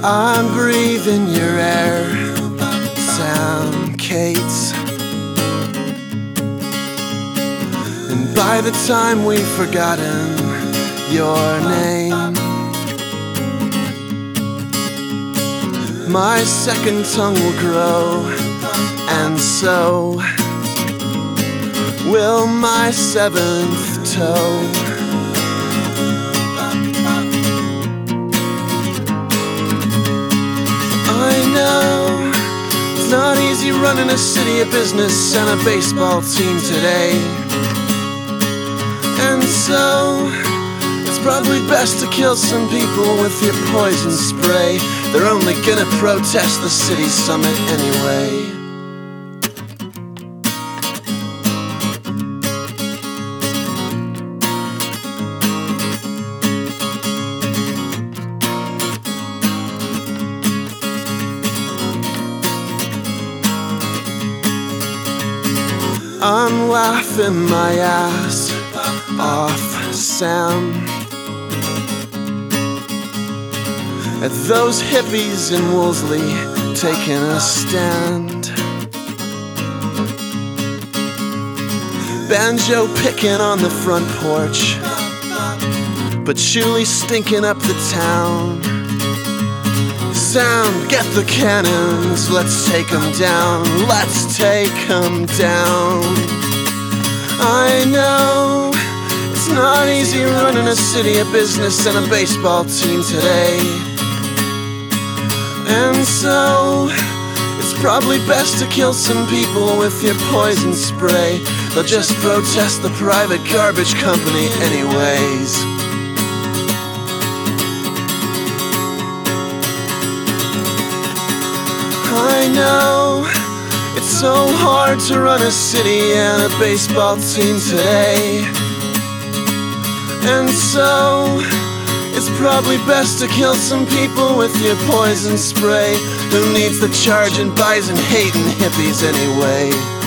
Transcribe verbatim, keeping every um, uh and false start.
I'm breathing your air, Sam Cates. And by the time we've forgotten your name, my second tongue will grow, and so will my seventh toe. I know it's not easy running a city of business and a baseball team today, and so it's probably best to kill some people with your poison spray. They're only gonna protest the city summit anyway. I'm laughing my ass off, Sam, at those hippies in Wolseley taking a stand, banjo picking on the front porch, patchouli stinking up the town. Sound, get the cannons, let's take 'em down, let's take 'em down. I know it's not easy running a city of business and a baseball team today, and so it's probably best to kill some people with your poison spray. They'll just protest the private garbage company anyways. I know it's so hard to run a city and a baseball team today, and so it's probably best to kill some people with your poison spray. Who needs the charging, bison hating hippies anyway?